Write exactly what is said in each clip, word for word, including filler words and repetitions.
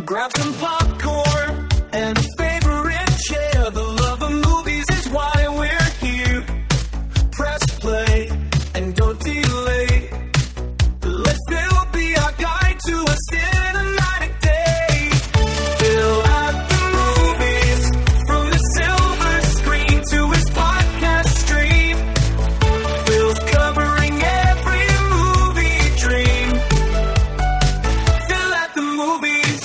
Grab some popcorn and a favorite chair. The love of movies is why we're here. Press play and don't delay. Let Phil be our guide to a cinematic day. Phil at the movies, from the silver screen to his podcast stream. Phil's covering every movie dream. Phil at the movies.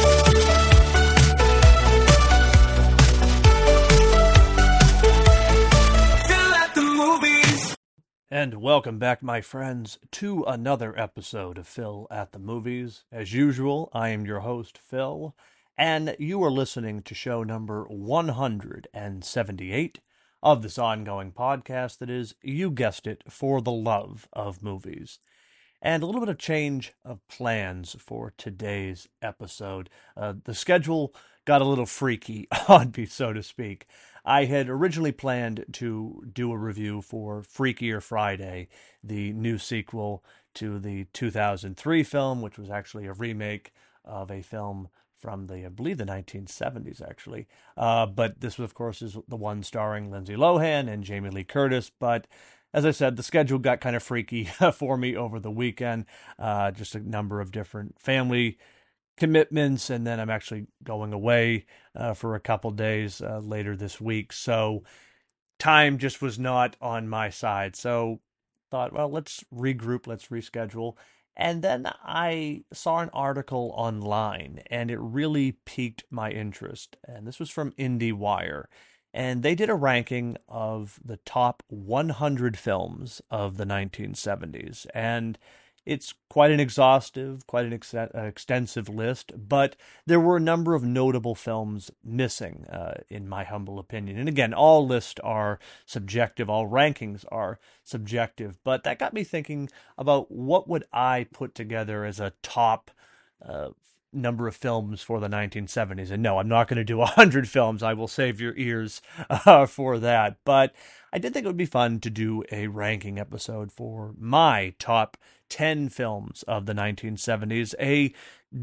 Phil at the movies. And welcome back, my friends, to another episode of Phil at the Movies. As usual, I am your host, Phil, and you are listening to show number one hundred seventy-eight of this ongoing podcast that is, you guessed it, for the love of movies. And a little bit of change of plans for today's episode. Uh, the schedule got a little freaky on me, so to speak. I had originally planned to do a review for Freakier Friday, the new sequel to the two thousand three film, which was actually a remake of a film from the, I believe, the nineteen seventies, actually. Uh, but this, of course, is the one starring Lindsay Lohan and Jamie Lee Curtis. But as I said, the schedule got kind of freaky for me over the weekend. Uh, just a number of different family commitments, and then I'm actually going away uh, for a couple days uh, later this week. So time just was not on my side. So thought, well, let's regroup, let's reschedule. And then I saw an article online, and it really piqued my interest. And this was from IndieWire. And they did a ranking of the top one hundred films of the nineteen seventies. And it's quite an exhaustive, quite an ex- extensive list, but there were a number of notable films missing, uh, in my humble opinion. And again, all lists are subjective, all rankings are subjective, but that got me thinking about what would I put together as a top uh, number of films for the nineteen seventies. And no, I'm not going to do one hundred films. I will save your ears uh, for that. But I did think it would be fun to do a ranking episode for my top ten films of the nineteen seventies, a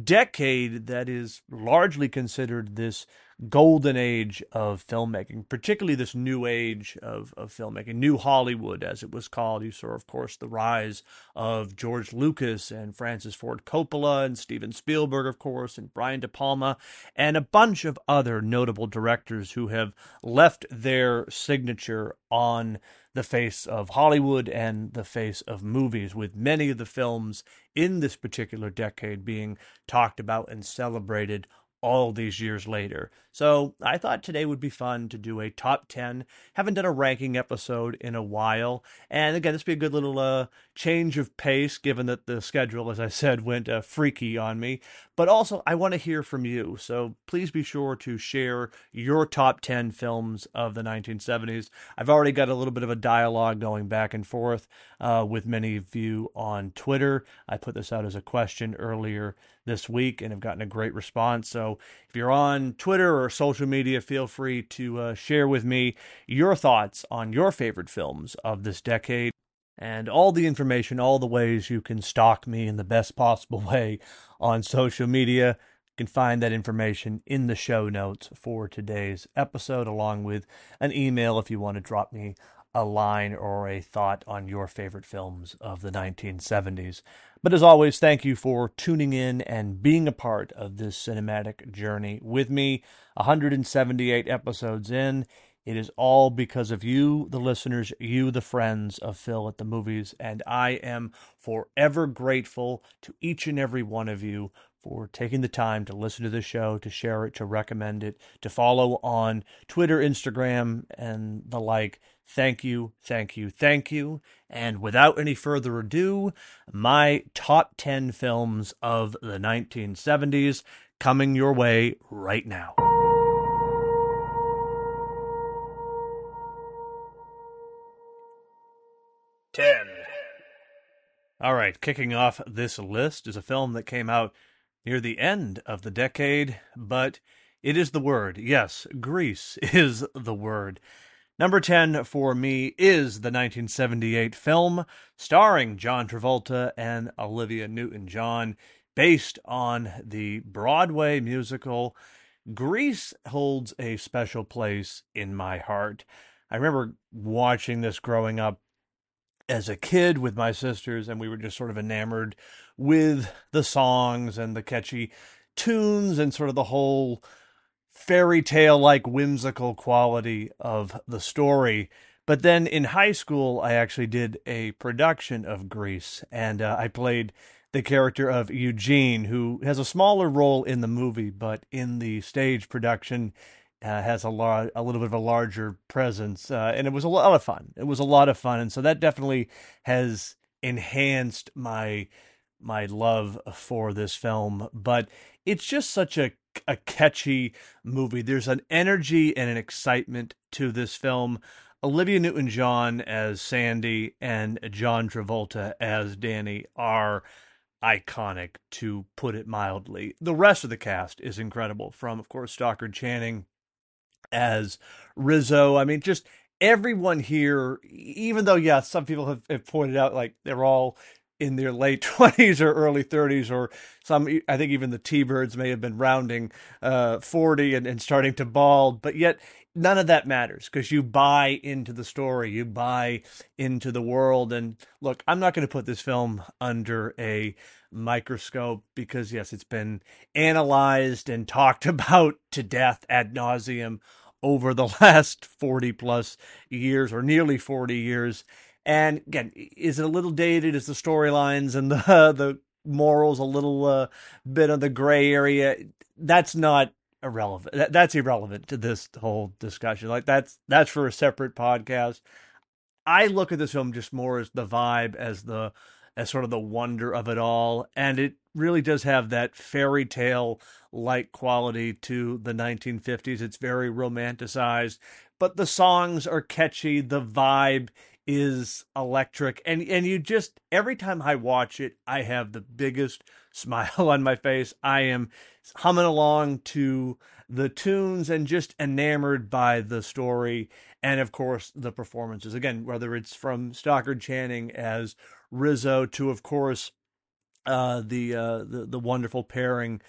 decade that is largely considered this golden age of filmmaking, particularly this new age of, of filmmaking, New Hollywood, as it was called. You saw, of course, the rise of George Lucas and Francis Ford Coppola and Steven Spielberg, of course, and Brian De Palma, and a bunch of other notable directors who have left their signature on the face of Hollywood and the face of movies, with many of the films in this particular decade being talked about and celebrated all these years later. So I thought today would be fun to do a top ten. Haven't done a ranking episode in a while. And again, this would be a good little uh, change of pace, given that the schedule, as I said, went uh, freaky on me. But also, I want to hear from you. So please be sure to share your top ten films of the nineteen seventies. I've already got a little bit of a dialogue going back and forth uh, with many of you on Twitter. I put this out as a question earlier this week and have gotten a great response. So if you're on Twitter or social media, feel free to uh, share with me your thoughts on your favorite films of this decade. And all the information, all the ways you can stalk me in the best possible way on social media. You can find that information in the show notes for today's episode, along with an email if you want to drop me a line or a thought on your favorite films of the nineteen seventies. But as always, thank you for tuning in and being a part of this cinematic journey with me. one hundred seventy-eight episodes in. It is all because of you, the listeners, you, the friends of Phil at the Movies, and I am forever grateful to each and every one of you for taking the time to listen to the show, to share it, to recommend it, to follow on Twitter, Instagram, and the like. Thank you, thank you, thank you. And without any further ado, my top ten films of the nineteen seventies coming your way right now. ten. All right, kicking off this list is a film that came out near the end of the decade, but it is the word. Yes, Grease is the word. Number ten for me is the nineteen seventy-eight film starring John Travolta and Olivia Newton-John, based on the Broadway musical. Grease holds a special place in my heart. I remember watching this growing up as a kid with my sisters, and we were just sort of enamored with the songs and the catchy tunes and sort of the whole fairy tale like whimsical quality of the story. But then in high school, I actually did a production of Grease, and uh, I played the character of Eugene, who has a smaller role in the movie, but in the stage production uh, has a lot, a little bit of a larger presence, uh, and it was a lot of fun. It was a lot of fun, and so that definitely has enhanced my my love for this film. But it's just such a a catchy movie. There's an energy and an excitement to this film. Olivia Newton-John as Sandy and John Travolta as Danny are iconic, to put it mildly. The rest of the cast is incredible, from, of course, Stockard Channing as Rizzo. I mean, just everyone here, even though, yeah, some people have, have pointed out, like, they're all in their late twenties or early thirties, or some, I think even the T-Birds may have been rounding uh, forty and, and starting to bald, but yet none of that matters, because you buy into the story, you buy into the world. And look, I'm not going to put this film under a microscope, because yes, it's been analyzed and talked about to death ad nauseum over the last forty plus years, or nearly forty years. And again, is it a little dated? Is the storylines and the uh, the morals a little uh, bit of the gray area? That's not irrelevant. That, that's irrelevant to this whole discussion. Like, that's that's for a separate podcast. I look at this film just more as the vibe, as the as sort of the wonder of it all, and it really does have that fairy tale like quality to the nineteen fifties. It's very romanticized, but the songs are catchy. The vibe is electric, and and you just, every time I watch it, I have the biggest smile on my face. I am humming along to the tunes and just enamored by the story, and of course the performances. Again, whether it's from Stockard Channing as Rizzo to, of course, uh, the uh, the the wonderful pairing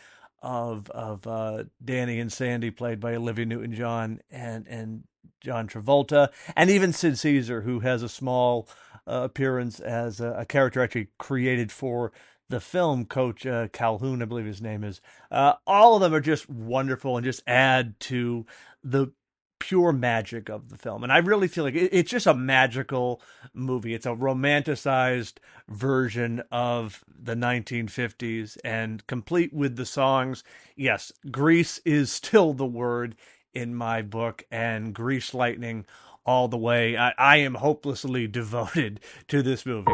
of of uh, Danny and Sandy, played by Olivia Newton-John and and John Travolta, and even Sid Caesar, who has a small uh, appearance as a, a character actually created for the film, Coach uh, Calhoun, I believe his name is. Uh, all of them are just wonderful and just add to the pure magic of the film. And I really feel like it, it's just a magical movie. It's a romanticized version of the nineteen fifties, and complete with the songs. Yes, Grease is still the word in my book, and Grease Lightning all the way. I, I am hopelessly devoted to this movie.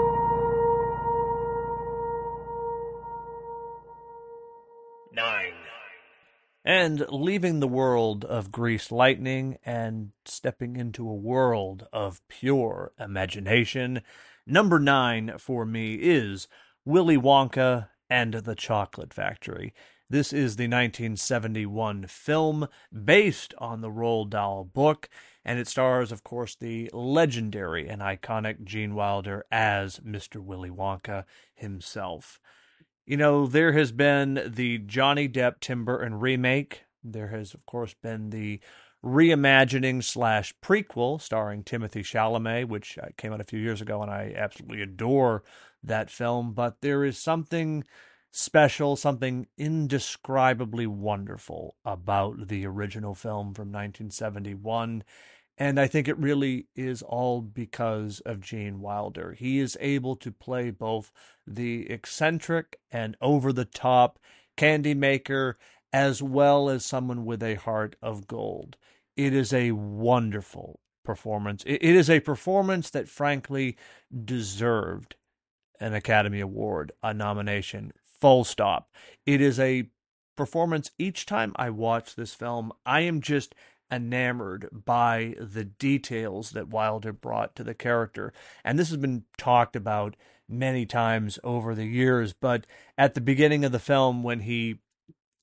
Nine. And leaving the world of Grease Lightning and stepping into a world of pure imagination, number nine for me is Willy Wonka and the Chocolate Factory. This is the nineteen seventy-one film based on the Roald Dahl book, and it stars, of course, the legendary and iconic Gene Wilder as Mister Willy Wonka himself. You know, there has been the Johnny Depp Tim Burton remake. There has, of course, been the reimagining slash prequel starring Timothée Chalamet, which came out a few years ago, and I absolutely adore that film. But there is something special, something indescribably wonderful about the original film from nineteen seventy-one. And I think it really is all because of Gene Wilder. He is able to play both the eccentric and over-the-top candy maker, as well as someone with a heart of gold. It is a wonderful performance. It is a performance that, frankly, deserved an Academy Award, a nomination, full stop. It is a performance, each time I watch this film, I am just enamored by the details that Wilder brought to the character. And this has been talked about many times over the years, but at the beginning of the film, when he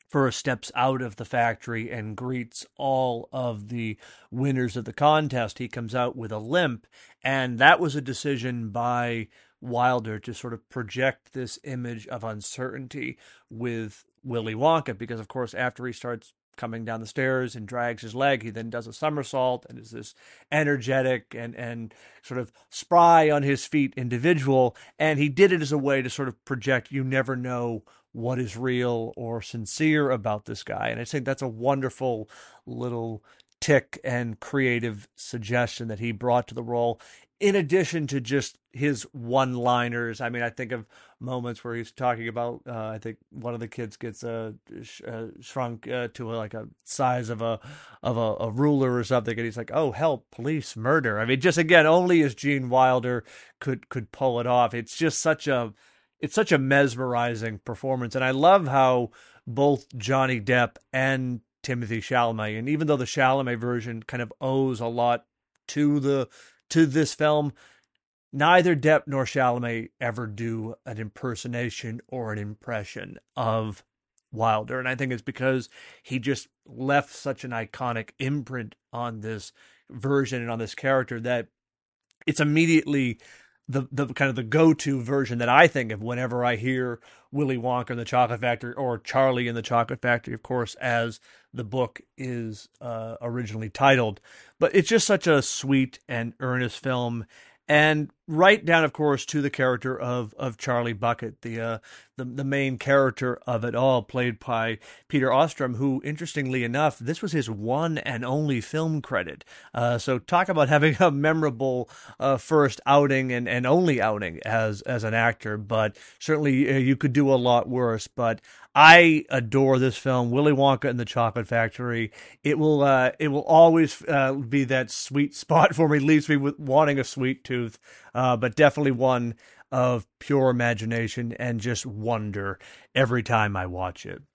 first steps out of the factory and greets all of the winners of the contest. He comes out with a limp, and that was a decision by Wilder to sort of project this image of uncertainty with Willy Wonka, because of course after he starts coming down the stairs and drags his leg, he then does a somersault and is this energetic and and sort of spry on his feet individual, and he did it as a way to sort of project you never know what is real or sincere about this guy. And I think that's a wonderful little tick and creative suggestion that he brought to the role, in addition to just his one-liners. I mean, I think of moments where he's talking about, uh, I think one of the kids gets uh, sh- uh, shrunk uh, to a, like a size of a of a, a ruler or something, and he's like, "Oh, help, police, murder." I mean, just again, only as Gene Wilder could could pull it off. It's just such a it's such a mesmerizing performance, and I love how both Johnny Depp and Timothy Chalamet, and even though the Chalamet version kind of owes a lot to the to this film, neither Depp nor Chalamet ever do an impersonation or an impression of Wilder. And I think it's because he just left such an iconic imprint on this version and on this character that it's immediately the the kind of the go-to version that I think of whenever I hear Willy Wonka and the Chocolate Factory, or Charlie and the Chocolate Factory, of course, as the book is uh, originally titled. But it's just such a sweet and earnest film, and right down, of course, to the character of of Charlie Bucket, the uh, the the main character of it all, played by Peter Ostrom, who, interestingly enough, this was his one and only film credit. Uh, so talk about having a memorable uh, first outing and, and only outing as as an actor. But certainly uh, you could do a lot worse. But I adore this film, Willy Wonka and the Chocolate Factory. It will uh, it will always uh, be that sweet spot for me, leaves me with wanting a sweet tooth. Uh, but definitely one of pure imagination and just wonder every time I watch it.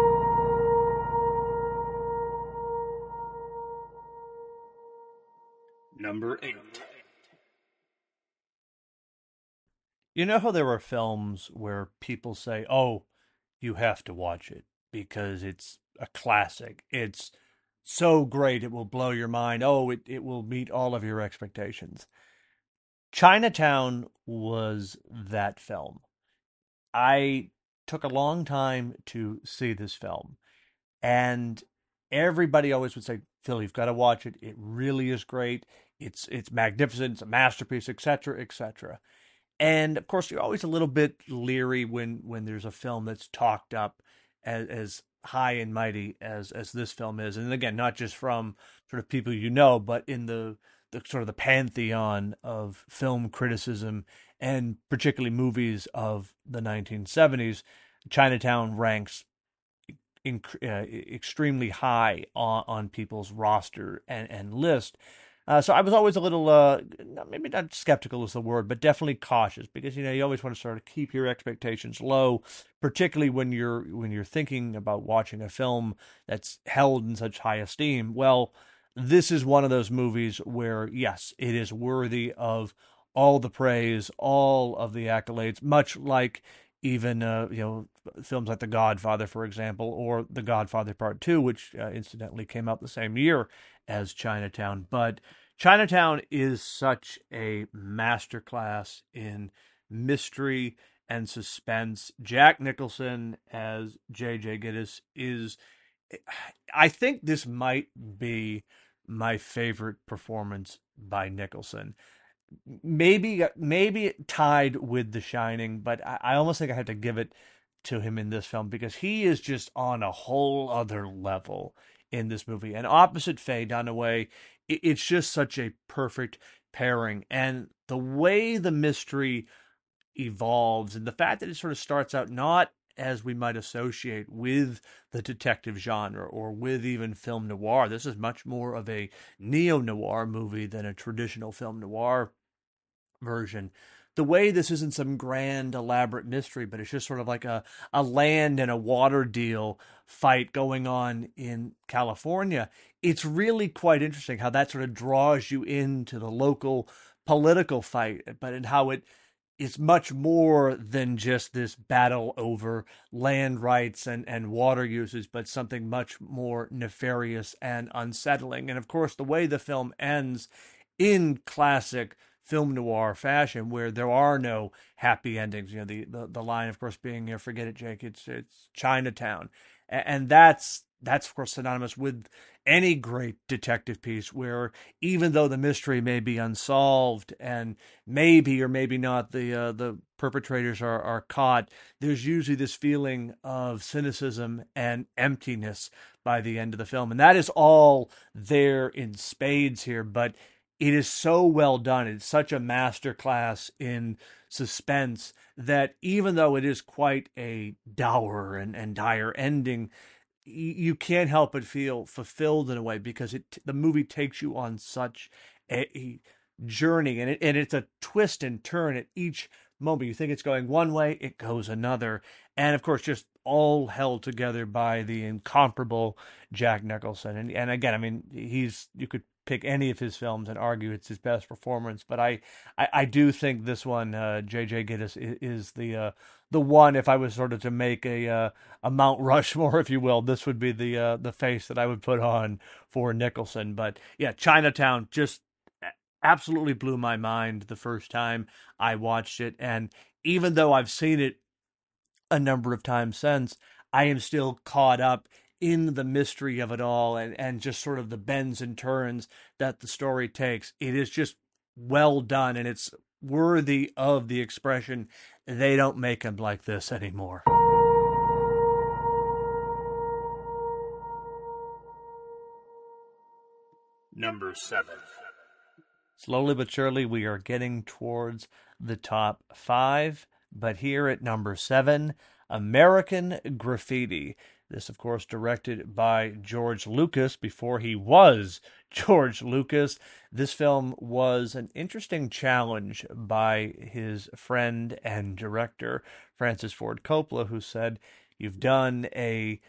Number eight. You know how there are films where people say, "Oh, you have to watch it because it's a classic. It's so great, it will blow your mind. Oh, it, it will meet all of your expectations." Chinatown was that film. I took a long time to see this film, and everybody always would say, "Phil, you've got to watch it. It really is great. It's it's magnificent. It's a masterpiece, et cetera, et cetera" And of course, you're always a little bit leery when when there's a film that's talked up as, as high and mighty as as this film is, and again, not just from sort of people you know, but in the the sort of the pantheon of film criticism, and particularly movies of the nineteen seventies. Chinatown ranks in, uh, extremely high on, on people's roster and, and list. Uh, so I was always a little, uh, maybe not skeptical is the word, but definitely cautious, because you know you always want to sort of keep your expectations low, particularly when you're when you're thinking about watching a film that's held in such high esteem. Well, this is one of those movies where, yes, it is worthy of all the praise, all of the accolades, much like even, uh, you know, films like The Godfather, for example, or The Godfather Part Two, which uh, incidentally came out the same year as Chinatown. But Chinatown is such a masterclass in mystery and suspense. Jack Nicholson as J J. Gittes is, I think this might be my favorite performance by Nicholson. Maybe maybe tied with The Shining, but I, I almost think I have to give it to him in this film, because he is just on a whole other level in this movie. And opposite Faye Dunaway, it, it's just such a perfect pairing. And the way the mystery evolves, and the fact that it sort of starts out not as we might associate with the detective genre or with even film noir. This is much more of a neo-noir movie than a traditional film noir version. The way this isn't some grand, elaborate mystery, but it's just sort of like a, a land and a water deal fight going on in California. It's really quite interesting how that sort of draws you into the local political fight, but in how it it's much more than just this battle over land rights and, and water usage, but something much more nefarious and unsettling. And of course, the way the film ends in classic film noir fashion, where there are no happy endings. You know, the, the, the line, of course, being, you know, forget it, Jake, it's it's Chinatown. And, and that's that's of course synonymous with any great detective piece where even though the mystery may be unsolved and maybe or maybe not the uh, the perpetrators are, are caught, there's usually this feeling of cynicism and emptiness by the end of the film. And that is all there in spades here, but it is so well done. It's such a masterclass in suspense that even though it is quite a dour and, and dire ending, you can't help but feel fulfilled in a way because it the movie takes you on such a, a journey, and it and it's a twist and turn at each moment. You think it's going one way, it goes another, and of course, just all held together by the incomparable Jack Nicholson. And and again, I mean, he's you could pick any of his films and argue it's his best performance, but I I, I do think this one, uh, J J. Gittes, is, is the uh, the one. If I was sort of to make a uh, a Mount Rushmore, if you will, this would be the uh, the face that I would put on for Nicholson. But yeah, Chinatown just absolutely blew my mind the first time I watched it, and even though I've seen it a number of times since, I am still caught up in the mystery of it all and, and just sort of the bends and turns that the story takes. It is just well done, and it's worthy of the expression, they don't make them like this anymore. Number seven. Slowly but surely, we are getting towards the top five, but here at number seven, American Graffiti. This, of course, directed by George Lucas before he was George Lucas. This film was an interesting challenge by his friend and director, Francis Ford Coppola, who said, you've done a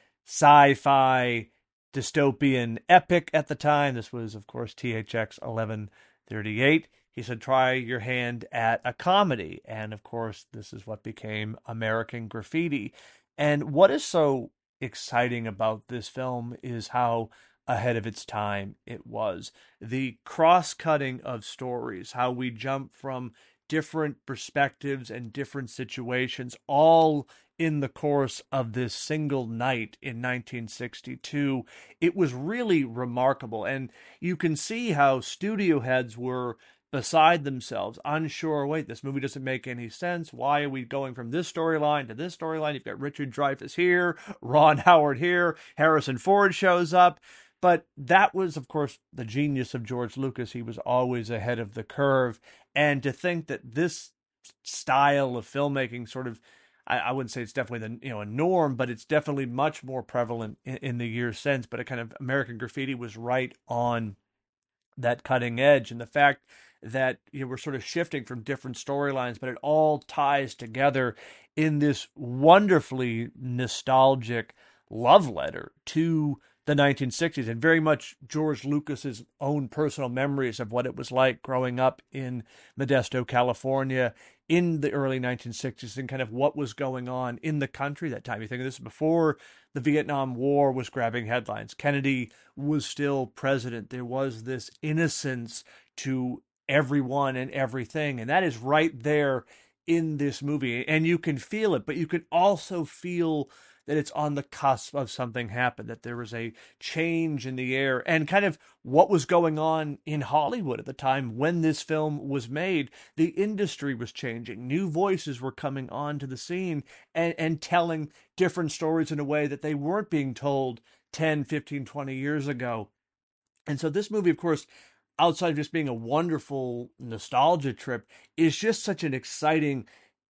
sci-fi dystopian epic at the time. This was, of course, T H X eleven thirty-eight. He said, try your hand at a comedy. And, of course, this is what became American Graffiti. And what is so exciting about this film is how ahead of its time it was. The cross-cutting of stories, how we jump from different perspectives and different situations, all in the course of this single night in nineteen sixty-two. It was really remarkable. And you can see how studio heads were beside themselves, unsure, wait, this movie doesn't make any sense. Why are we going from this storyline to this storyline? You've got Richard Dreyfuss here, Ron Howard here, Harrison Ford shows up. But that was, of course, the genius of George Lucas. He was always ahead of the curve. And to think that this style of filmmaking sort of, I, I wouldn't say it's definitely the you know a norm, but it's definitely much more prevalent in, in the years since. But a kind of American Graffiti was right on that cutting edge. And the fact that you know we're sort of shifting from different storylines, but it all ties together in this wonderfully nostalgic love letter to the nineteen sixties, and very much George Lucas's own personal memories of what it was like growing up in Modesto, California in the early nineteen sixties, and kind of what was going on in the country that time. You think of this before the Vietnam War was grabbing headlines. Kennedy was still president. There was this innocence to everyone and everything, and that is right there in this movie. And you can feel it, but you can also feel that it's on the cusp of something happened, that there was a change in the air, and kind of what was going on in Hollywood at the time when this film was made. The industry was changing. New voices were coming onto the scene and, and telling different stories in a way that they weren't being told ten, fifteen, twenty years ago. And so this movie, of course, outside of just being a wonderful nostalgia trip, is just such an exciting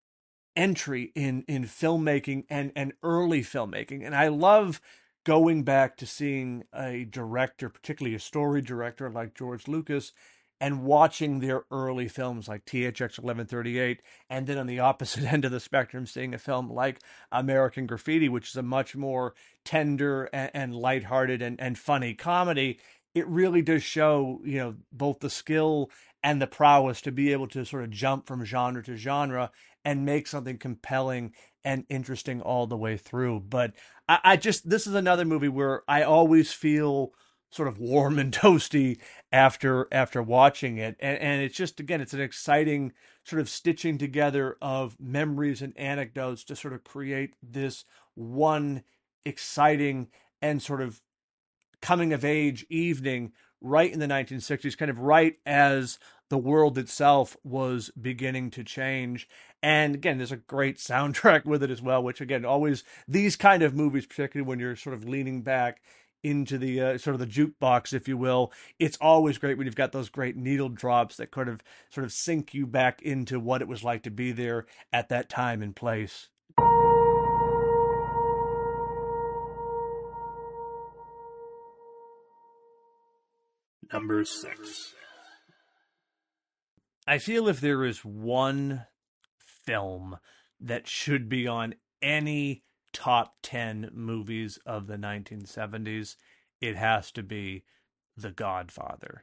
entry in in filmmaking and and early filmmaking. And I love going back to seeing a director, particularly a story director like George Lucas, and watching their early films like T H X eleven thirty-eight, and then on the opposite end of the spectrum, seeing a film like American Graffiti, which is a much more tender and, and lighthearted and, and funny comedy. It really does show, you know, both the skill and the prowess to be able to sort of jump from genre to genre and make something compelling and interesting all the way through. But I, I just, this is another movie where I always feel sort of warm and toasty after after watching it. And, and it's just, again, it's an exciting sort of stitching together of memories and anecdotes to sort of create this one exciting and sort of coming of age evening right in the nineteen sixties, kind of right as the world itself was beginning to change. And again, there's a great soundtrack with it as well, which again, always these kind of movies, particularly when you're sort of leaning back into the uh, sort of the jukebox, if you will, it's always great when you've got those great needle drops that kind of sort of sink you back into what it was like to be there at that time and place. Number six. I feel if there is one film that should be on any top ten movies of the nineteen seventies, it has to be The Godfather.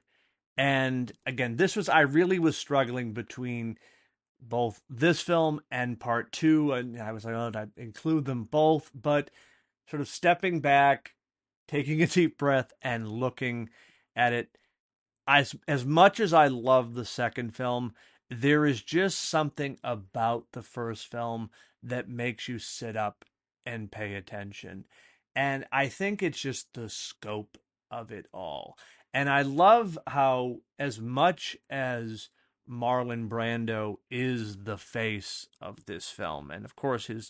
And again, this was, I really was struggling between both this film and part two, and I was like, oh, I'd include them both, but sort of stepping back, taking a deep breath, and looking at it, as as much as I love the second film, there is just something about the first film that makes you sit up and pay attention. And I think it's just the scope of it all. And I love how, as much as Marlon Brando is the face of this film, and of course his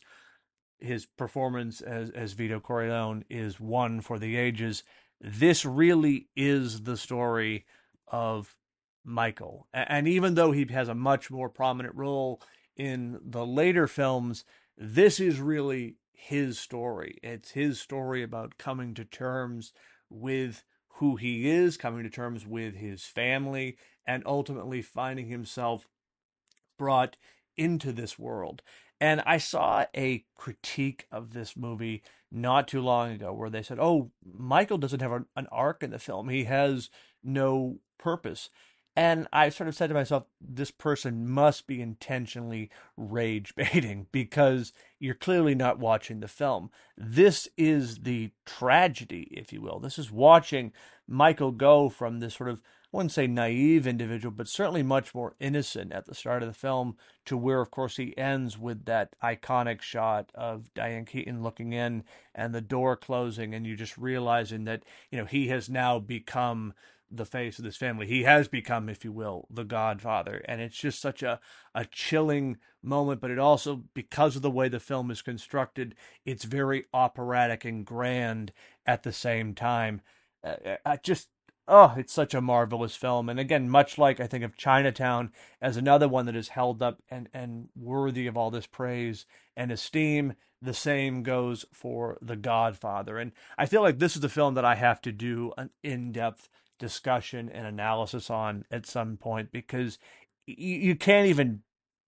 his performance as as Vito Corleone is one for the ages, this really is the story of Michael. And even though he has a much more prominent role in the later films, this is really his story. It's his story about coming to terms with who he is, coming to terms with his family, and ultimately finding himself brought into this world. And I saw a critique of this movie not too long ago where they said, oh, Michael doesn't have an, an arc in the film. He has no purpose. And I sort of said to myself, this person must be intentionally rage baiting because you're clearly not watching the film. This is the tragedy, if you will. This is watching Michael go from this sort of, I wouldn't say naive individual, but certainly much more innocent at the start of the film to where, of course, he ends with that iconic shot of Diane Keaton looking in and the door closing, and you just realizing that, you know, he has now become the face of this family. He has become, if you will, the Godfather. And it's just such a, a chilling moment, but it also, because of the way the film is constructed, it's very operatic and grand at the same time. Uh, I just, oh, it's such a marvelous film. And again, much like I think of Chinatown as another one that is held up and, and worthy of all this praise and esteem, the same goes for The Godfather. And I feel like this is the film that I have to do an in-depth discussion and analysis on at some point, because you, you can't even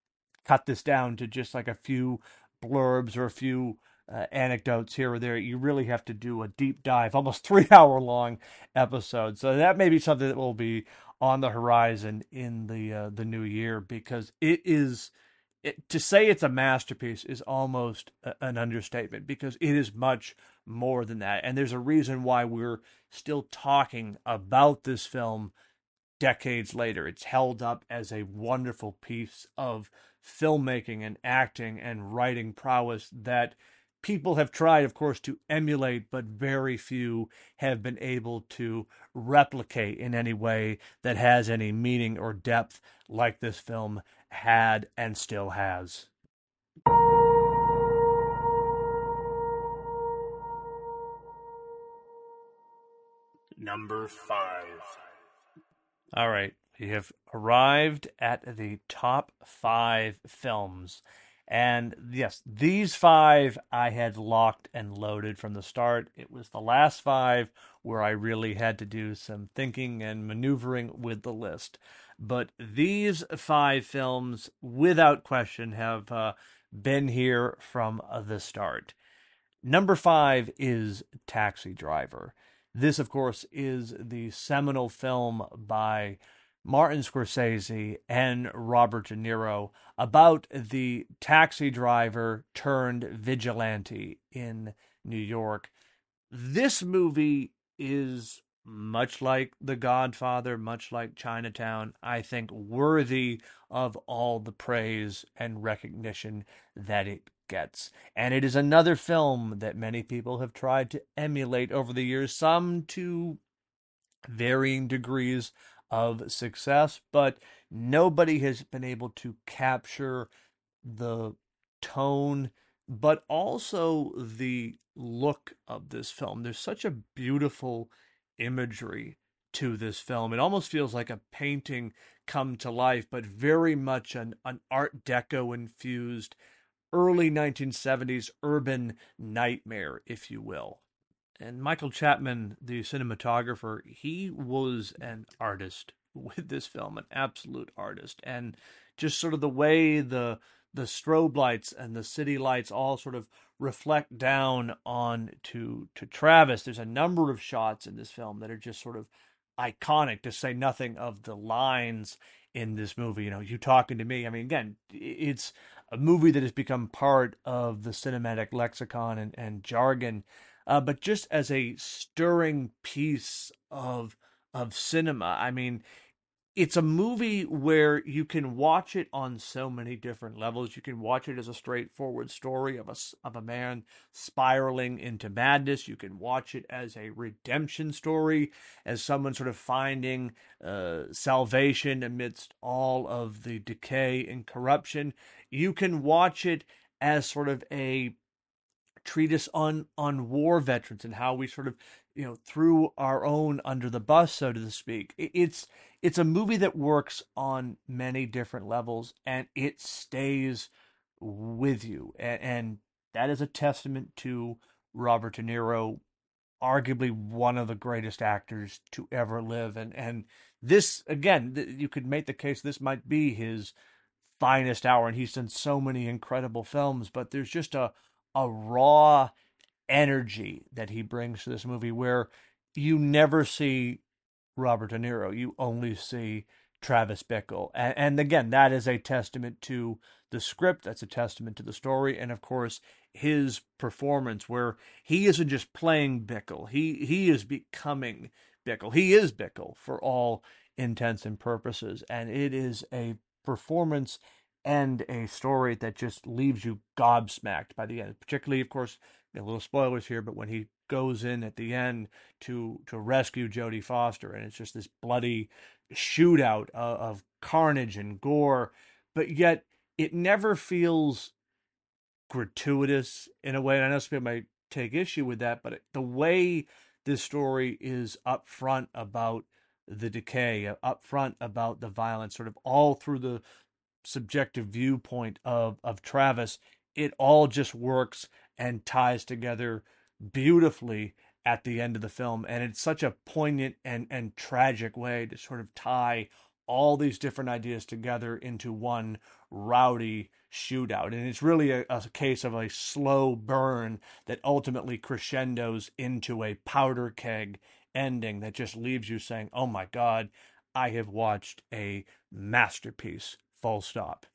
cut this down to just like a few blurbs or a few uh, anecdotes here or there. You really have to do a deep dive, almost three hour long episode. So that may be something that will be on the horizon in the uh, the new year, because it is, it, to say it's a masterpiece is almost a, an understatement, because it is much more than that. And there's a reason why we're still talking about this film decades later. It's held up as a wonderful piece of filmmaking and acting and writing prowess that people have tried, of course, to emulate, but very few have been able to replicate in any way that has any meaning or depth like this film had and still has. Number five. All right, we have arrived at the top five films. And yes, these five I had locked and loaded from the start. It was the last five where I really had to do some thinking and maneuvering with the list. But these five films, without question, have uh, been here from the start. Number five is Taxi Driver. This, of course, is the seminal film by Martin Scorsese and Robert De Niro about the taxi driver turned vigilante in New York. This movie is much like The Godfather, much like Chinatown, I think worthy of all the praise and recognition that it gets. And it is another film that many people have tried to emulate over the years, some to varying degrees of success, but nobody has been able to capture the tone, but also the look of this film. There's such a beautiful imagery to this film. It almost feels like a painting come to life, but very much an, an Art Deco infused early nineteen seventies urban nightmare, if you will. And Michael Chapman, the cinematographer, he was an artist with this film, an absolute artist. And just sort of the way the the strobe lights and the city lights all sort of reflect down on to to Travis. There's a number of shots in this film that are just sort of iconic, to say nothing of the lines in this movie. You know, you talking to me. I mean, again, it's a movie that has become part of the cinematic lexicon and, and jargon. Uh, but just as a stirring piece of of cinema, I mean, it's a movie where you can watch it on so many different levels. You can watch it as a straightforward story of a of a man spiraling into madness. You can watch it as a redemption story, as someone sort of finding uh, salvation amidst all of the decay and corruption. You can watch it as sort of a treatise on on war veterans and how we sort of, you know, threw our own under the bus, so to speak. It's it's a movie that works on many different levels, and it stays with you, and, and that is a testament to Robert De Niro, arguably one of the greatest actors to ever live. And and this, again, you could make the case this might be his finest hour, and he's done so many incredible films, but there's just a a raw energy that he brings to this movie where you never see Robert De Niro. You only see Travis Bickle. And, and again, that is a testament to the script. That's a testament to the story. And of course, his performance, where he isn't just playing Bickle. He, he is becoming Bickle. He is Bickle for all intents and purposes. And it is a performance and a story that just leaves you gobsmacked by the end. Particularly, of course, a little spoilers here, but when he goes in at the end to to rescue Jodie Foster, and it's just this bloody shootout of, of carnage and gore, but yet it never feels gratuitous in a way. And I know some people might take issue with that, but the way this story is upfront about the decay, upfront about the violence, sort of all through the subjective viewpoint of of Travis, it all just works and ties together beautifully at the end of the film. And it's such a poignant and and tragic way to sort of tie all these different ideas together into one rowdy shootout. And it's really a, a case of a slow burn that ultimately crescendos into a powder keg ending that just leaves you saying, oh my God, I have watched a masterpiece. Full stop.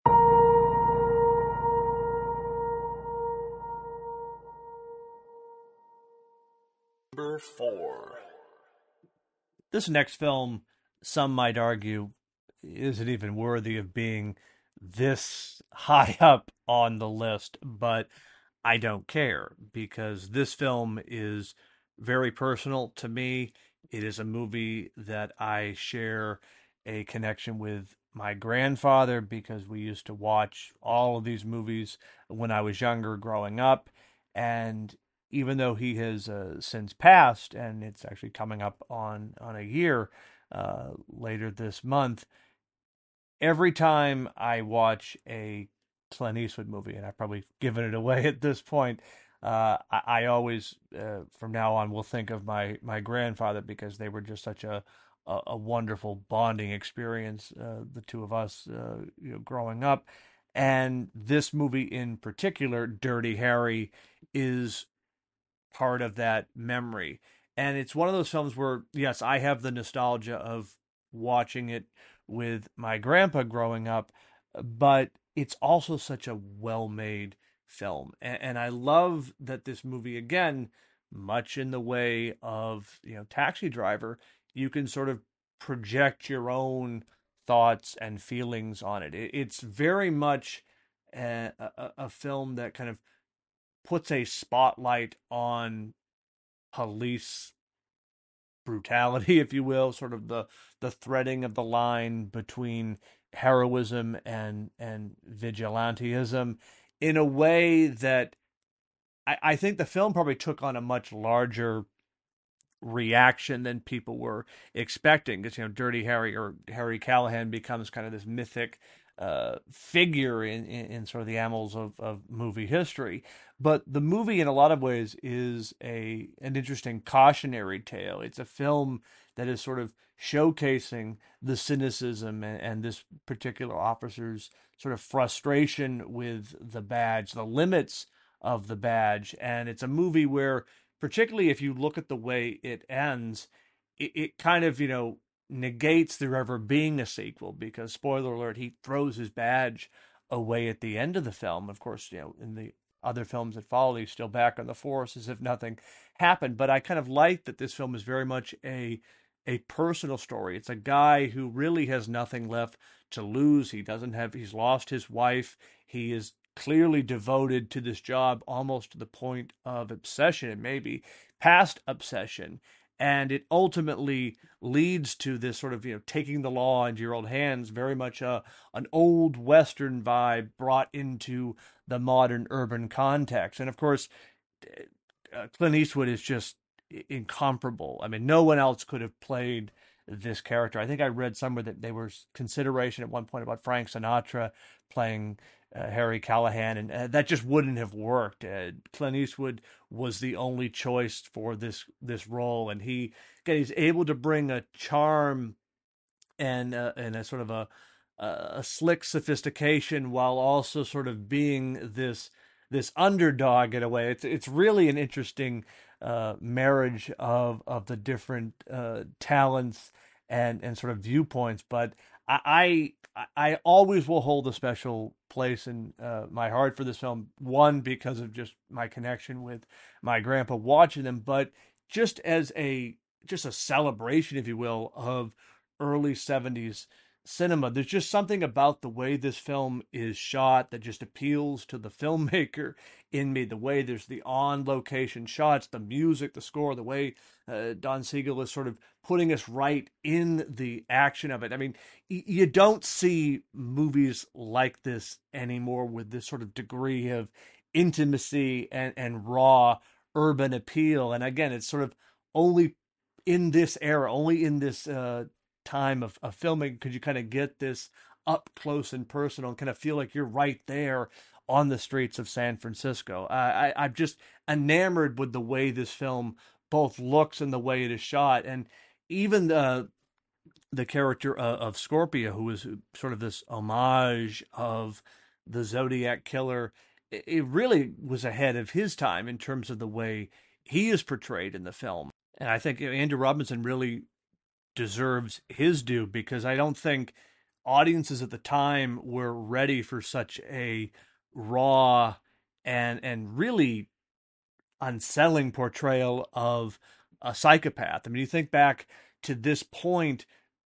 Number four. This next film, some might argue, isn't even worthy of being this high up on the list, but I don't care, because this film is very personal to me. It is a movie that I share a connection with my grandfather, because we used to watch all of these movies when I was younger growing up. And even though he has uh, since passed, and it's actually coming up on, on a year uh, later this month, every time I watch a Clint Eastwood movie, and I've probably given it away at this point, uh, I, I always, uh, from now on, will think of my, my grandfather, because they were just such a a, a wonderful bonding experience, uh, the two of us, uh, you know, growing up. And this movie in particular, Dirty Harry, is part of that memory. And it's one of those films where, yes, I have the nostalgia of watching it with my grandpa growing up, but it's also such a well-made film. And, and I love that this movie, again, much in the way of, you know, Taxi Driver, you can sort of project your own thoughts and feelings on it. it it's very much a, a, a film that kind of puts a spotlight on police brutality, if you will, sort of the the threading of the line between heroism and and vigilantism in a way that I, I think the film probably took on a much larger reaction than people were expecting. Because, you know, Dirty Harry, or Harry Callahan, becomes kind of this mythic uh, figure in, in, in sort of the annals of, of movie history. But the movie, in a lot of ways, is a an interesting cautionary tale. It's a film that is sort of showcasing the cynicism and, and this particular officer's sort of frustration with the badge, the limits of the badge. And it's a movie where, particularly if you look at the way it ends, it, it kind of, you know, negates there ever being a sequel, because, spoiler alert, he throws his badge away at the end of the film. Of course, you know, in the other films that follow, he's still back on the force as if nothing happened. But I kind of like that this film is very much a a personal story. It's a guy who really has nothing left to lose. He doesn't have, he's lost his wife. He is clearly devoted to this job, almost to the point of obsession, and maybe past obsession. And it ultimately leads to this sort of, you know, taking the law into your own hands, very much a, an old Western vibe brought into the modern urban context. And of course, uh, Clint Eastwood is just incomparable. I mean, no one else could have played this character. I think I read somewhere that there was consideration at one point about Frank Sinatra playing uh, Harry Callahan, and uh, that just wouldn't have worked. Uh, Clint Eastwood was the only choice for this this role, and he again, he's able to bring a charm and uh, and a sort of a a slick sophistication while also sort of being this this underdog in a way. It's it's really an interesting uh, marriage of of the different uh, talents and and sort of viewpoints. But I I, I always will hold a special place in uh, my heart for this film. One, because of just my connection with my grandpa watching them, but just as a just a celebration, if you will, of early seventies cinema. There's just something about the way this film is shot that just appeals to the filmmaker in me. The way there's the on-location shots, the music, the score, the way uh, Don Siegel is sort of putting us right in the action of it. I mean, y- you don't see movies like this anymore with this sort of degree of intimacy and, and raw urban appeal. And again, it's sort of only in this era, only in this uh, time of, of filming could you kind of get this up close and personal and kind of feel like you're right there on the streets of San Francisco. I, I, I'm just enamored with the way this film both looks and the way it is shot. And even the the character of, of Scorpio, who is sort of this homage of the Zodiac Killer, it, it really was ahead of his time in terms of the way he is portrayed in the film. And I think Andrew Robinson really deserves his due, because I don't think audiences at the time were ready for such a raw and and really unsettling portrayal of a psychopath. I mean, you think back to this point,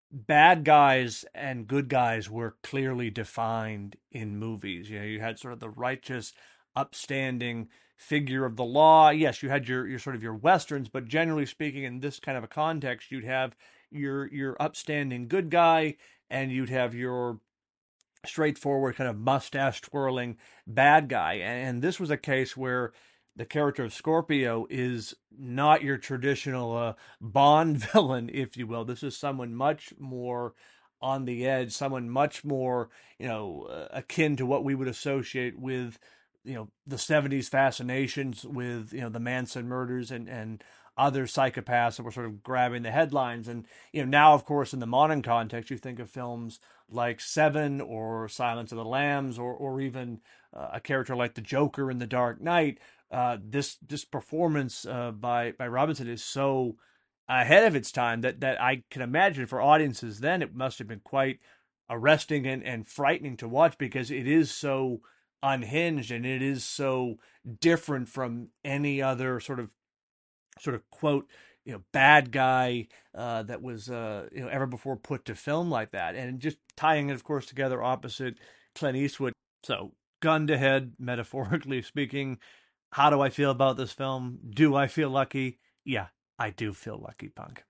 bad guys and good guys were clearly defined in movies. You know, you had sort of the righteous, upstanding figure of the law. Yes, you had your your sort of your westerns, but generally speaking, in this kind of a context, you'd have your your upstanding good guy, and you'd have your straightforward kind of mustache twirling bad guy. And this was a case where the character of Scorpio is not your traditional uh, Bond villain, if you will. This is someone much more on the edge, someone much more, you know, uh, akin to what we would associate with, you know, the seventies fascinations with, you know, the Manson murders and, and other psychopaths that were sort of grabbing the headlines. And, you know, now, of course, in the modern context, you think of films like Seven or Silence of the Lambs, or, or even uh, a character like the Joker in The Dark Knight. Uh, this, this performance uh, by, by Robinson is so ahead of its time that, that I can imagine for audiences then it must have been quite arresting and, and frightening to watch because it is so unhinged and it is so different from any other sort of sort of quote you know bad guy uh, that was uh, you know ever before put to film like that, and just tying it of course together opposite Clint Eastwood. So gun to head, metaphorically speaking, how do I feel about this film? Do I feel lucky? Yeah, I do feel lucky, Punk.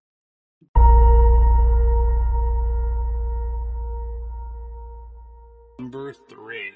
Number three.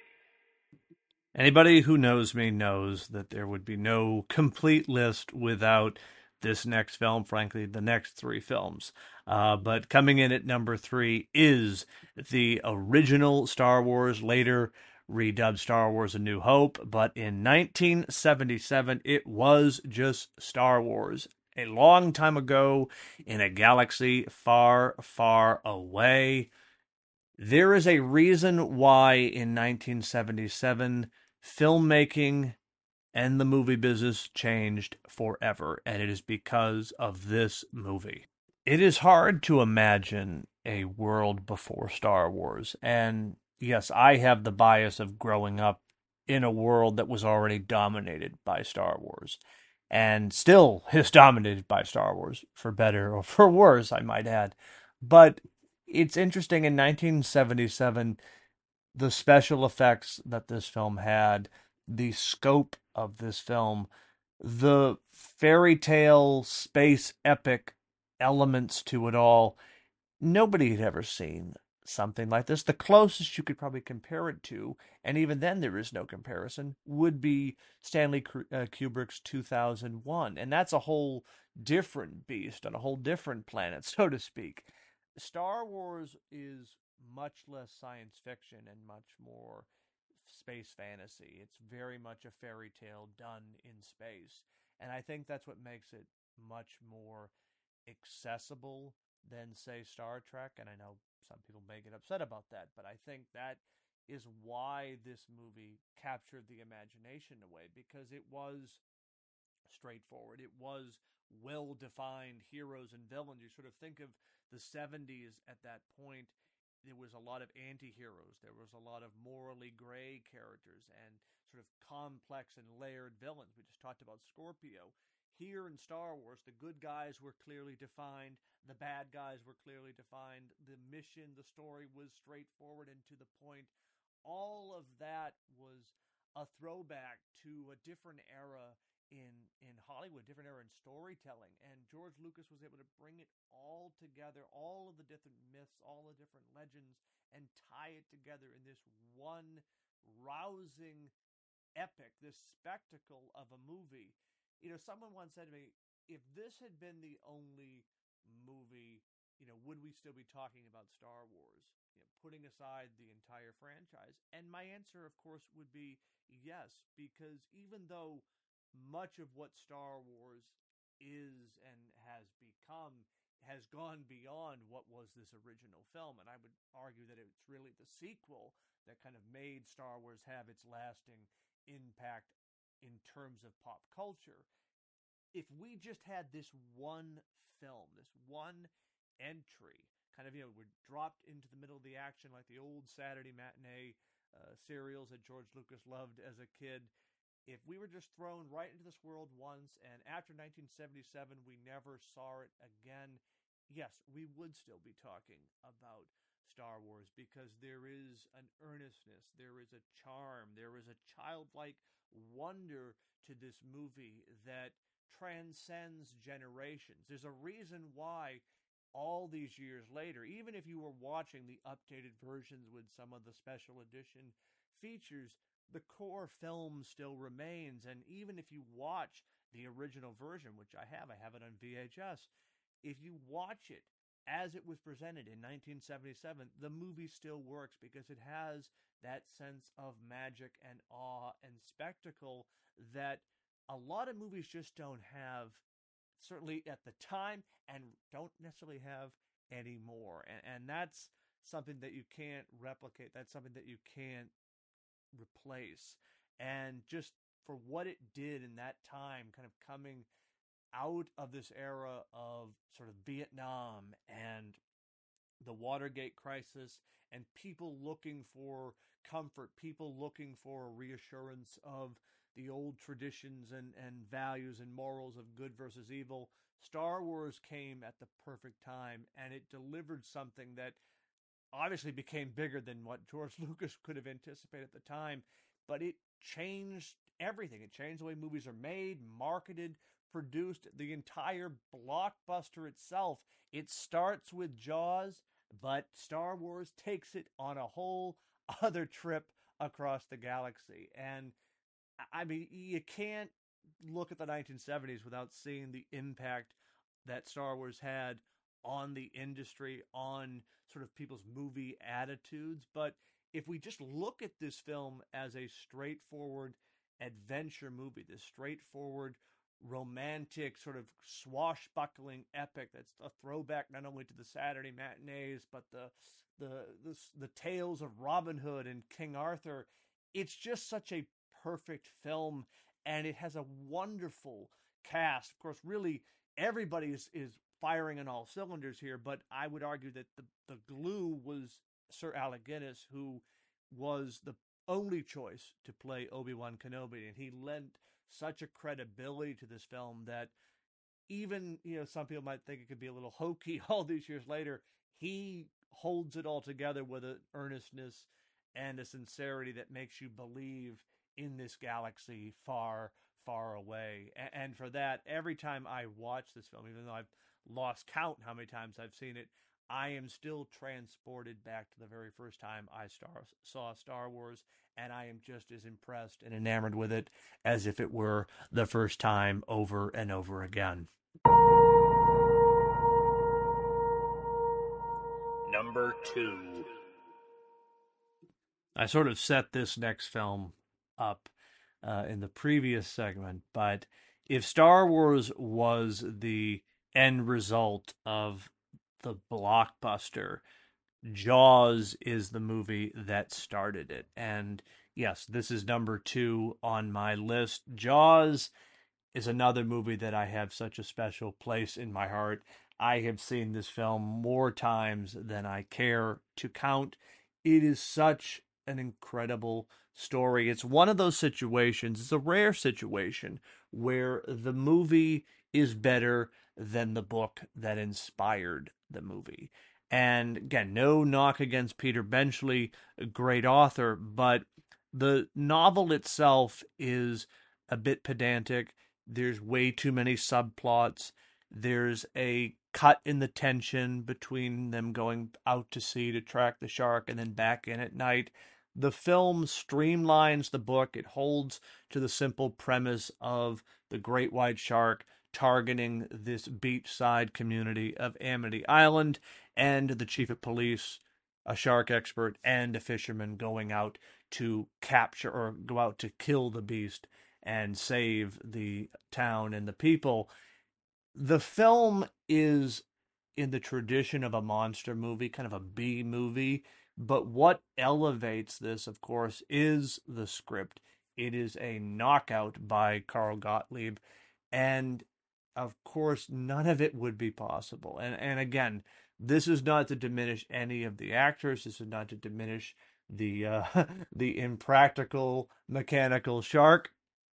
Anybody who knows me knows that there would be no complete list without this next film, frankly, the next three films. Uh, but coming in at number three is the original Star Wars, later redubbed Star Wars A New Hope. But in nineteen seventy-seven, it was just Star Wars. A long time ago, in a galaxy far, far away. There is a reason why in nineteen seventy-seven, filmmaking and the movie business changed forever, and it is because of this movie. It is hard to imagine a world before Star Wars, and yes, I have the bias of growing up in a world that was already dominated by Star Wars, and still is dominated by Star Wars, for better or for worse, I might add. But it's interesting, in nineteen seventy-seven, the special effects that this film had, the scope of this film, the fairy tale space epic elements to it all. Nobody had ever seen something like this. The closest you could probably compare it to, and even then there is no comparison, would be Stanley Kubrick's two thousand one. And that's a whole different beast on a whole different planet, so to speak. Star Wars is much less science fiction and much more space fantasy. It's very much a fairy tale done in space. And I think that's what makes it much more accessible than, say, Star Trek. And I know some people may get upset about that, but I think that is why this movie captured the imagination in a way, because it was straightforward. It was well-defined heroes and villains. You sort of think of the seventies at that point. There was a lot of anti-heroes. There was a lot of morally gray characters and sort of complex and layered villains. We just talked about Scorpio. Here in Star Wars, the good guys were clearly defined. The bad guys were clearly defined. The mission, the story was straightforward and to the point. All of that was a throwback to a different era in in Hollywood, different era in storytelling, and George Lucas was able to bring it all together, all of the different myths, all the different legends, and tie it together in this one rousing epic, this spectacle of a movie. You know, someone once said to me, if this had been the only movie, you know, would we still be talking about Star Wars? You know, putting aside the entire franchise. And my answer, of course, would be yes, because even though much of what Star Wars is and has become has gone beyond what was this original film, and I would argue that it's really the sequel that kind of made Star Wars have its lasting impact in terms of pop culture. If we just had this one film, this one entry, kind of, you know, we're dropped into the middle of the action like the old Saturday matinee uh, serials that George Lucas loved as a kid. If we were just thrown right into this world once, and after nineteen seventy-seven we never saw it again, yes, we would still be talking about Star Wars, because there is an earnestness, there is a charm, there is a childlike wonder to this movie that transcends generations. There's a reason why all these years later, even if you were watching the updated versions with some of the special edition features, the core film still remains. And even if you watch the original version, which I have, I have it on V H S, if you watch it as it was presented in nineteen seventy-seven, the movie still works because it has that sense of magic and awe and spectacle that a lot of movies just don't have, certainly at the time, and don't necessarily have anymore. And, and that's something that you can't replicate. That's something that you can't replace. And just for what it did in that time, kind of coming out of this era of sort of Vietnam and the Watergate crisis, and people looking for comfort, people looking for a reassurance of the old traditions and, and values and morals of good versus evil. Star Wars came at the perfect time, and it delivered something that obviously became bigger than what George Lucas could have anticipated at the time, but it changed everything. It changed the way movies are made, marketed, produced, the entire blockbuster itself. It starts with Jaws, but Star Wars takes it on a whole other trip across the galaxy. And I mean, you can't look at the nineteen seventies without seeing the impact that Star Wars had on the industry, on sort of people's movie attitudes. But if we just look at this film as a straightforward adventure movie, this straightforward romantic sort of swashbuckling epic that's a throwback not only to the Saturday matinees, but the the the, the tales of Robin Hood and King Arthur, it's just such a perfect film, and it has a wonderful cast. Of course, really everybody is, is firing on all cylinders here, but I would argue that the, the glue was Sir Alec Guinness, who was the only choice to play Obi-Wan Kenobi, and he lent such a credibility to this film that even, you know, some people might think it could be a little hokey all these years later. He holds it all together with an earnestness and a sincerity that makes you believe in this galaxy far, far away. And for that, every time I watch this film, even though I've lost count how many times I've seen it, I am still transported back to the very first time I star- saw Star Wars, and I am just as impressed and enamored with it as if it were the first time over and over again. Number two. I sort of set this next film up uh, in the previous segment, but if Star Wars was the end result of the blockbuster, Jaws is the movie that started it. And yes, this is number two on my list. Jaws is another movie that I have such a special place in my heart. I have seen this film more times than I care to count. It is such an incredible story. It's one of those situations, it's a rare situation, where the movie is better than the book that inspired the movie. And again, no knock against Peter Benchley, a great author, but the novel itself is a bit pedantic. There's way too many subplots. There's a cut in the tension between them going out to sea to track the shark and then back in at night. The film streamlines the book. It holds to the simple premise of the great white shark targeting this beachside community of Amity Island, and the chief of police, a shark expert, and a fisherman going out to capture or go out to kill the beast and save the town and the people. The film is in the tradition of a monster movie, kind of a B movie, but what elevates this, of course, is the script. It is a knockout by Carl Gottlieb, and of course, none of it would be possible. And and again, this is not to diminish any of the actors. This is not to diminish the uh, the impractical mechanical shark.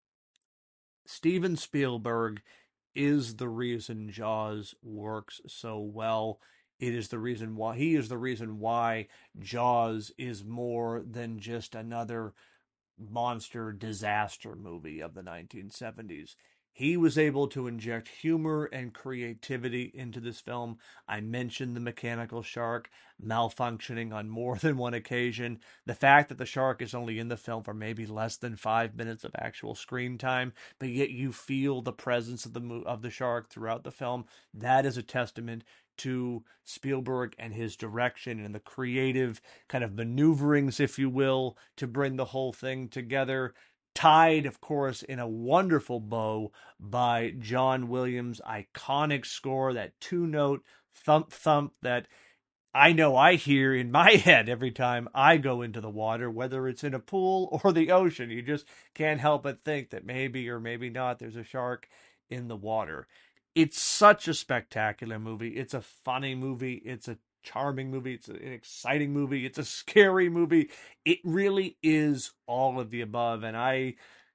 Steven Spielberg is the reason Jaws works so well. It is the reason why he is the reason why Jaws is more than just another monster disaster movie of the nineteen seventies. He was able to inject humor and creativity into this film. I mentioned the mechanical shark malfunctioning on more than one occasion. The fact that the shark is only in the film for maybe less than five minutes of actual screen time, but yet you feel the presence of the mo- of the shark throughout the film. That is a testament to Spielberg and his direction and the creative kind of maneuverings, if you will, to bring the whole thing together. Tied, of course, in a wonderful bow by John Williams' iconic score, that two-note thump-thump that I know I hear in my head every time I go into the water, whether it's in a pool or the ocean. You just can't help but think that maybe or maybe not there's a shark in the water. It's such a spectacular movie. It's a funny movie. It's a charming movie. It's an exciting movie. It's a scary movie. It really is all of the above. And I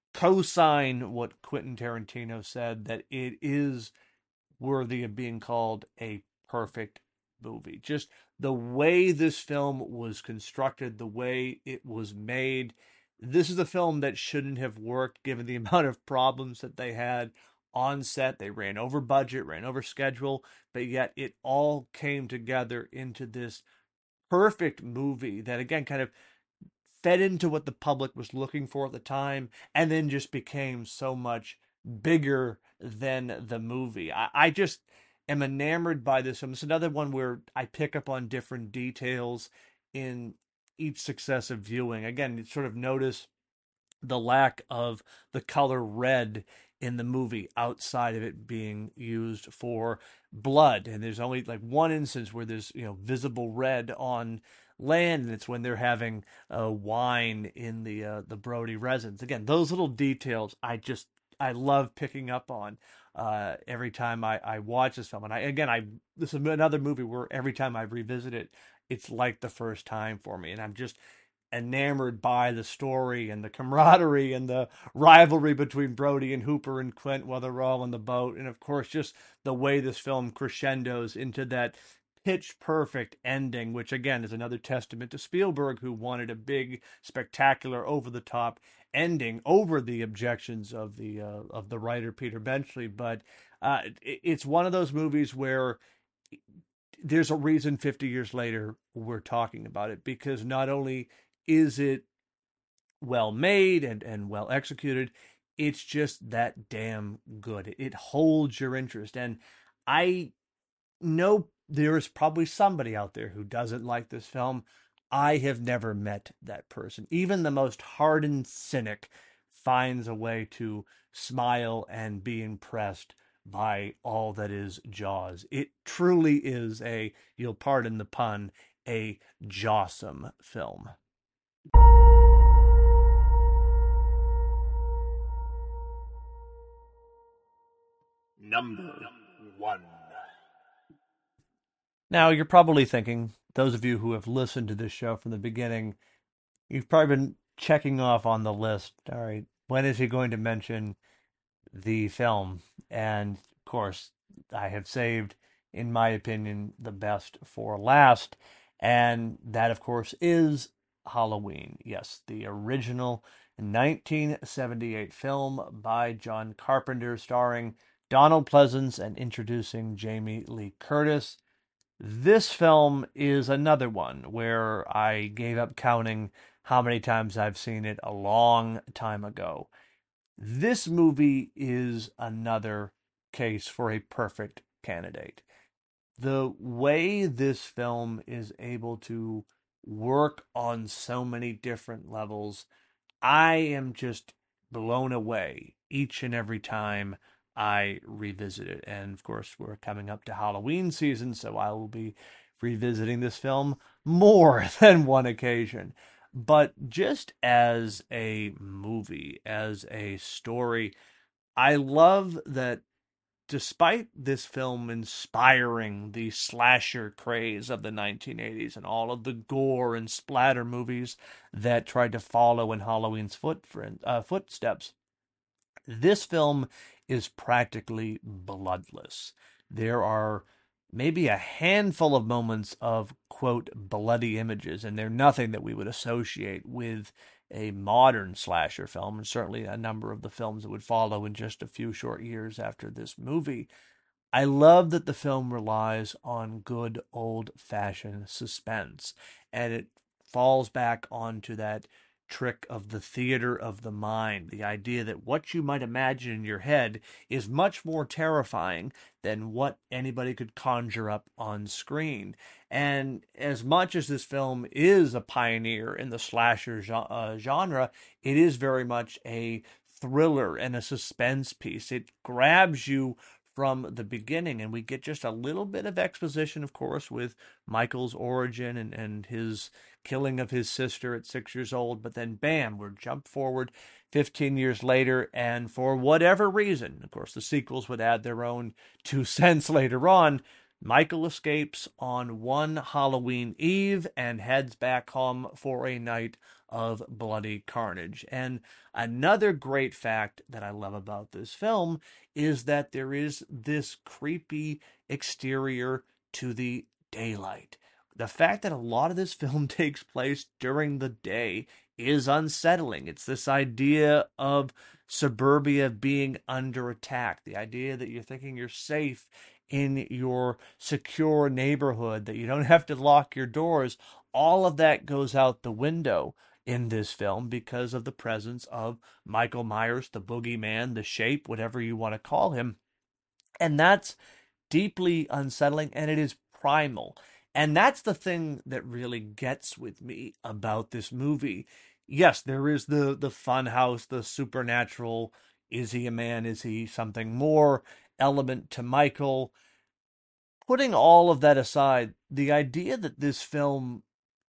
co-sign what Quentin Tarantino said, that it is worthy of being called a perfect movie. Just the way this film was constructed, the way it was made. This is a film that shouldn't have worked given the amount of problems that they had on set. They ran over budget, ran over schedule, but yet it all came together into this perfect movie that, again, kind of fed into what the public was looking for at the time, and then just became so much bigger than the movie. I, I just am enamored by this film. It's another one where I pick up on different details in each successive viewing. Again, you sort of notice the lack of the color red in the movie outside of it being used for blood. And there's only like one instance where there's, you know, visible red on land, and it's when they're having uh, wine in the uh, the Brody residence. Again, those little details I just I love picking up on uh, every time I, I watch this film. And I again I this is another movie where every time I revisit it, it's like the first time for me, and I'm just enamored by the story and the camaraderie and the rivalry between Brody and Hooper and Quint while they're all on the boat, and of course just the way this film crescendos into that pitch perfect ending, which again is another testament to Spielberg, who wanted a big, spectacular, over the top ending over the objections of the uh, of the writer Peter Benchley. But uh, it, it's one of those movies where there's a reason fifty years later we're talking about it, because not only is it well made and, and well executed, it's just that damn good. It holds your interest. And I know there is probably somebody out there who doesn't like this film. I have never met that person. Even the most hardened cynic finds a way to smile and be impressed by all that is Jaws. It truly is a, you'll pardon the pun, a jawsome film. Number one. Now, you're probably thinking, those of you who have listened to this show from the beginning, you've probably been checking off on the list. All right, when is he going to mention the film? And of course, I have saved, in my opinion, the best for last. And that, of course, is Halloween. Yes, the original nineteen seventy-eight film by John Carpenter, starring Donald Pleasence and introducing Jamie Lee Curtis. This film is another one where I gave up counting how many times I've seen it a long time ago. This movie is another case for a perfect candidate. The way this film is able to work on so many different levels, I am just blown away each and every time I revisit it. And of course, we're coming up to Halloween season, so I will be revisiting this film more than one occasion. But just as a movie, as a story, I love that despite this film inspiring the slasher craze of the nineteen eighties and all of the gore and splatter movies that tried to follow in Halloween's footprint, uh, footsteps, this film is practically bloodless. There are maybe a handful of moments of, quote, bloody images, and they're nothing that we would associate with a modern slasher film, and certainly a number of the films that would follow in just a few short years after this movie. I love that the film relies on good old-fashioned suspense, and it falls back onto that trick of the theater of the mind, the idea that what you might imagine in your head is much more terrifying than what anybody could conjure up on screen. And as much as this film is a pioneer in the slasher genre, it is very much a thriller and a suspense piece. It grabs you from the beginning, and we get just a little bit of exposition, of course, with Michael's origin and, and his killing of his sister at six years old. But then, bam, we're jumped forward fifteen years later, and for whatever reason, of course, the sequels would add their own two cents later on, Michael escapes on one Halloween Eve and heads back home for a night of bloody carnage. And another great fact that I love about this film is that there is this creepy exterior to the daylight. The fact that a lot of this film takes place during the day is unsettling. It's this idea of suburbia being under attack, the idea that you're thinking you're safe in your secure neighborhood, that you don't have to lock your doors. All of that goes out the window in this film because of the presence of Michael Myers, the boogeyman, the shape, whatever you want to call him. And that's deeply unsettling, and it is primal. And that's the thing that really gets with me about this movie. Yes, there is the the fun house, the supernatural, is he a man, is he something more element to Michael. Putting all of that aside, the idea that this film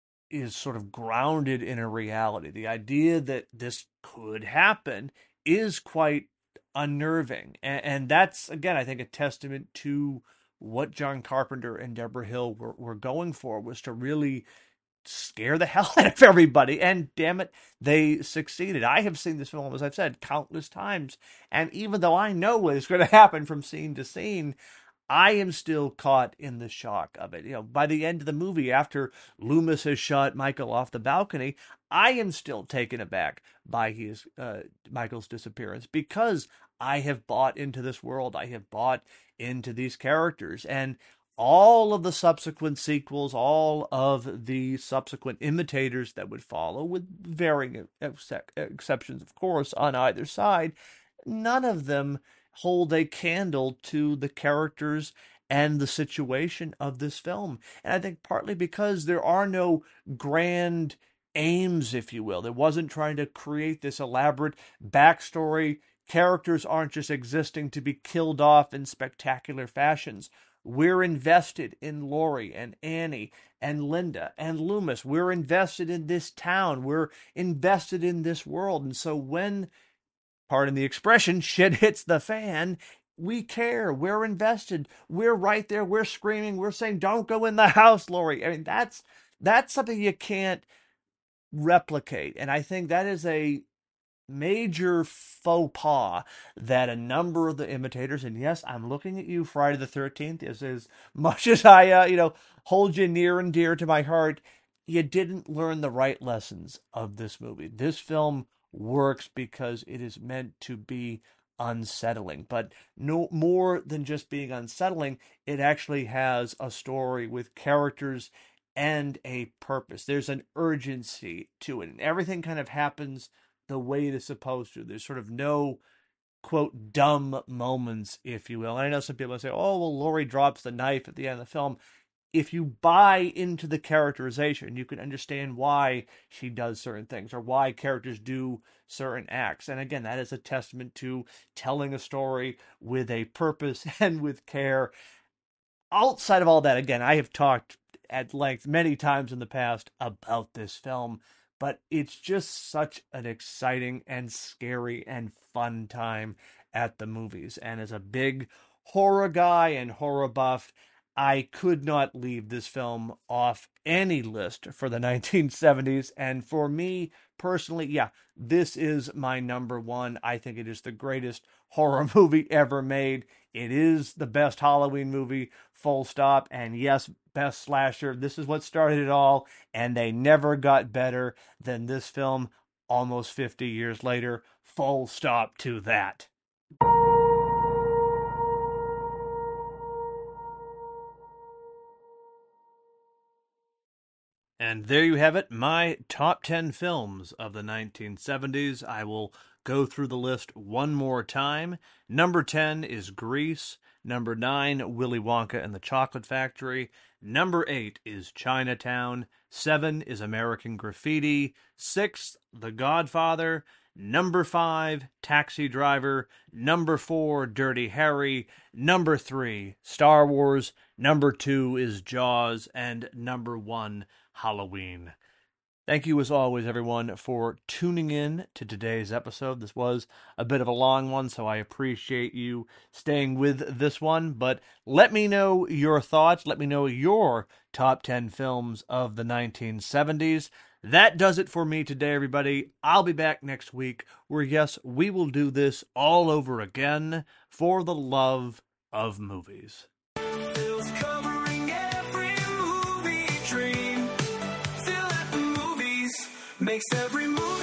is sort of grounded in a reality, the idea that this could happen, is quite unnerving. And, and that's, again, I think a testament to what John Carpenter and Deborah Hill were, were going for, was to really scare the hell out of everybody. And damn it, they succeeded. I have seen this film, as I've said, countless times. And even though I know what is going to happen from scene to scene, I am still caught in the shock of it. You know, by the end of the movie, after Loomis has shot Michael off the balcony, I am still taken aback by his uh, Michael's disappearance, because I have bought into this world. I have bought into these characters, and all of the subsequent sequels, all of the subsequent imitators that would follow, with varying ex- exceptions, of course, on either side, none of them hold a candle to the characters and the situation of this film. And I think partly because there are no grand aims, if you will. There wasn't trying to create this elaborate backstory. Characters aren't just existing to be killed off in spectacular fashions. We're invested in Laurie and Annie and Linda and Loomis. We're invested in this town. We're invested in this world. And so when, pardon the expression, shit hits the fan, we care. We're invested. We're right there. We're screaming. We're saying, don't go in the house, Laurie. I mean, that's that's something you can't replicate. And I think that is a major faux pas that a number of the imitators, and yes, I'm looking at you, Friday the thirteenth, as, as much as I, uh, you know, hold you near and dear to my heart, you didn't learn the right lessons of this movie. This film works because it is meant to be unsettling, but no more than just being unsettling, it actually has a story with characters and a purpose. There's an urgency to it, and everything kind of happens the way it is supposed to. There's sort of no, quote, dumb moments, if you will. And I know some people say, oh, well, Laurie drops the knife at the end of the film. If you buy into the characterization, you can understand why she does certain things, or why characters do certain acts. And again, that is a testament to telling a story with a purpose and with care. Outside of all that, again, I have talked at length many times in the past about this film, but it's just such an exciting and scary and fun time at the movies. And as a big horror guy and horror buff, I could not leave this film off any list for the nineteen seventies. And for me personally, yeah, this is my number one. I think it is the greatest horror movie ever made. It is the best Halloween movie, full stop. And yes, best slasher. This is what started it all. And they never got better than this film almost fifty years later. Full stop to that. And there you have it, my top ten films of the nineteen seventies. I will go through the list one more time. Number ten is Grease. Number nine, Willy Wonka and the Chocolate Factory. Number eight is Chinatown. Seven is American Graffiti. Six, The Godfather. Number five, Taxi Driver. Number four, Dirty Harry. Number three, Star Wars. Number two is Jaws. And number one, Halloween. Thank you, as always, everyone, for tuning in to today's episode. This was a bit of a long one, so I appreciate you staying with this one. But let me know your thoughts. Let me know your top ten films of the nineteen seventies. That does it for me today, everybody. I'll be back next week, where, yes, we will do this all over again for the love of movies. Phil's covering every movie dream. Phil at the movies makes every movie